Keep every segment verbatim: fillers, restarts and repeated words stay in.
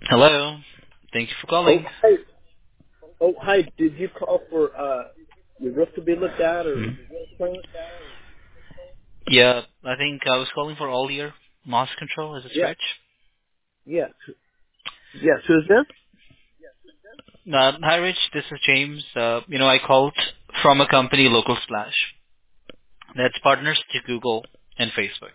Hello. Thank you for Oh, calling. hi. Oh, hi. Did you call for uh your roof to be looked at or Hmm. cleaned? Yeah, I think I was calling for all year moss control. Is it Yes. Rich? Yes. Yes. Who's this? Uh, hi, Rich. This is James. Uh, you know, I called from a company, Local Splash, that's partners to Google and Facebook.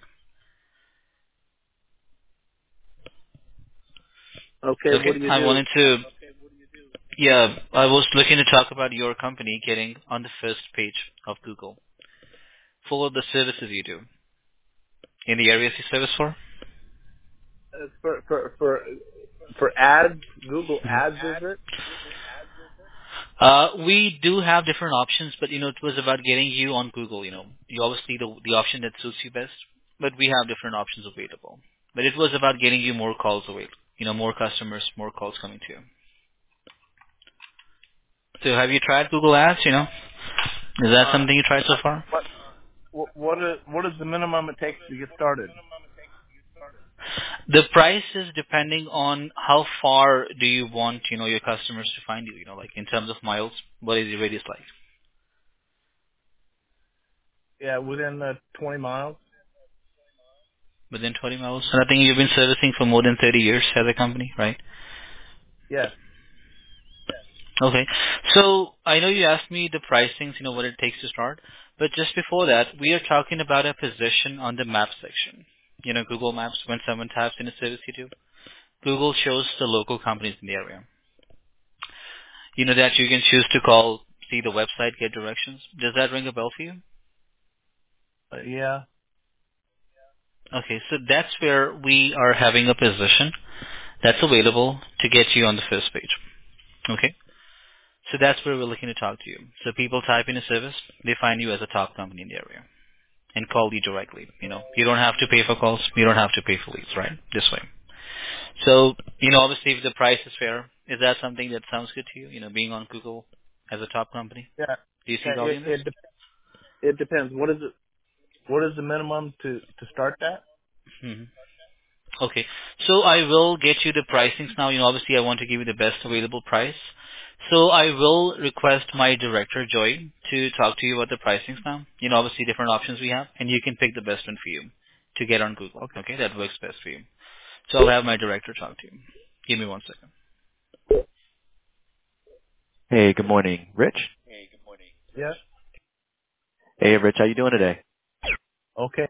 Okay. What Okay. do you I do? wanted to, yeah, I was looking to talk about your company getting on the first page of Google for the services you do in the areas you service for. Uh, for for for for ads, Google Mhm. Ads, is it? Uh, we do have different options, but you know, it was about getting you on Google. You know, you obviously the the option that suits you best, but we have different options available. But it was about getting you more calls away. You know, more customers, more calls coming to you. So, have you tried Google Ads? You know, is that Uh, something you tried so uh far? what what what is what is the minimum it takes to get started? The price is depending on how far do you want, you know, your customers to find you. You know, like in terms of miles, what is your radius like? Yeah, within uh, twenty miles. Within twenty miles. And I think you've been servicing for more than thirty years as a company, right? Yes. Okay. So I know you asked me the pricings, you know, what it takes to start, but just before that, we are talking about a position on the map section. You know, Google Maps, when someone taps in a service you do, Google shows the local companies in the area. You know that you can choose to call, see the website, get directions. Does that ring a bell for you? Uh, yeah. Okay, so that's where we are having a position that's available to get you on the first page. Okay? So that's where we're looking to talk to you. So people type in a service, they find you as a top company in the area, and call you directly. You know, you don't have to pay for calls. You don't have to pay for leads, right? This way. So, you know, obviously if the price is fair, is that something that sounds good to you? You know, being on Google as a top company? Yeah. Do you see Yeah. value It in this? it de- it depends. What is it? What is the minimum to to start that? hmm Okay. So I will get you the pricings now. You know, obviously I want to give you the best available price. So I will request my director, Joy, to talk to you about the pricings now. You know, obviously different options we have, and you can pick the best one for you to get on Google. Okay. Okay, that works best for you. So I'll have my director talk to you. Give me one second. Hey, good morning. Rich? Yes. Hey, Rich, how you doing today? Okay.